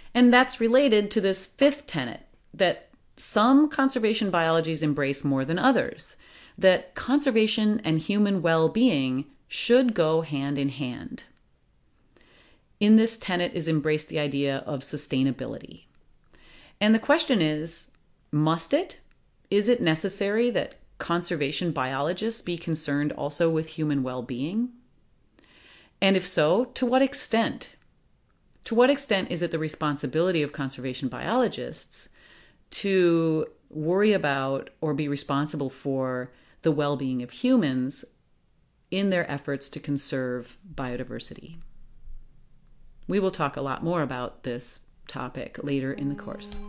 And that's related to this fifth tenet that some conservation biologies embrace more than others, that conservation and human well-being should go hand in hand. In this tenet is embraced the idea of sustainability. And the question is, must it? Is it necessary that conservation biologists be concerned also with human well-being? And if so, to what extent? To what extent is it the responsibility of conservation biologists to worry about or be responsible for the well-being of humans in their efforts to conserve biodiversity? We will talk a lot more about this topic later in the course.